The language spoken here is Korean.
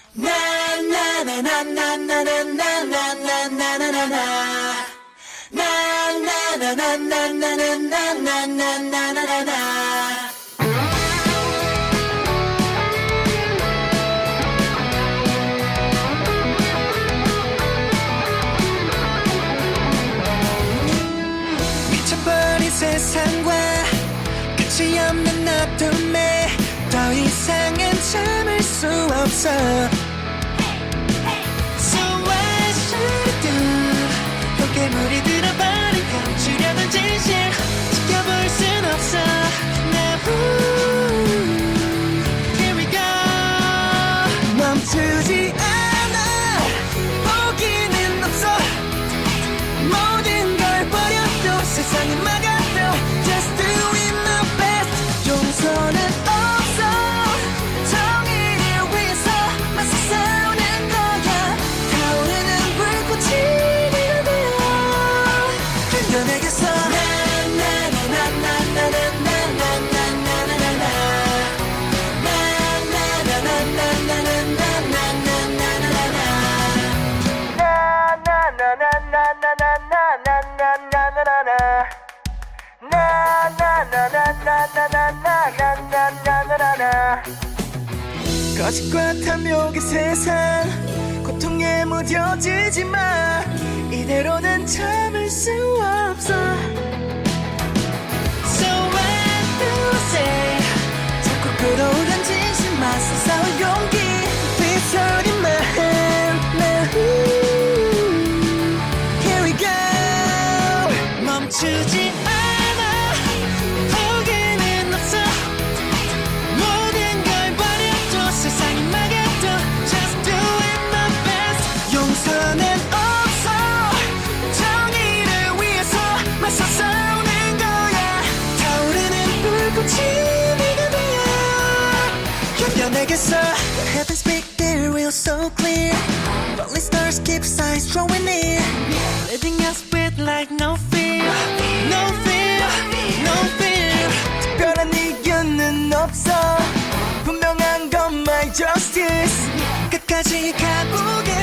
미쳐버린 세상과 끝이 없는 어둠에 더 이상은 참을 수 없어. So what should I do? 흙괴물이 들어버린 감추려던 진실 지켜볼 순 없어. Now here we go. 멈추지 않아. 포기는 없어. 모든 걸 버려도 세상이 막아도 Just doing my best. 용서는 없어. 정의를 위해서 맞서 싸우는 거야. 타오르는 불꽃이 네가 되어 견뎌내겠어. 거짓과 탐욕의 세상 고통에 무뎌지지 마. 이대로는 참을 수 없어. So what do I say? 자꾸 끌어오른 진실 맞서 싸울 용기 Please hold in my hand. Here we go. 멈추지 않아. 포기는 없어. 모든 걸 버려도 세상이 막아도 Just doing my best. 용서는 없어. 정의를 위해서 맞서 싸우는 거야. 타오르는 불꽃이 네가 되어 견뎌내겠어. Heavens speak their will so clear. Lonely stars keep sighs drawing near. Leading us with like no fear. No fear, no fear. 특별한 이유는 없어. 분명한 건 my justice. 끝까지 가보게.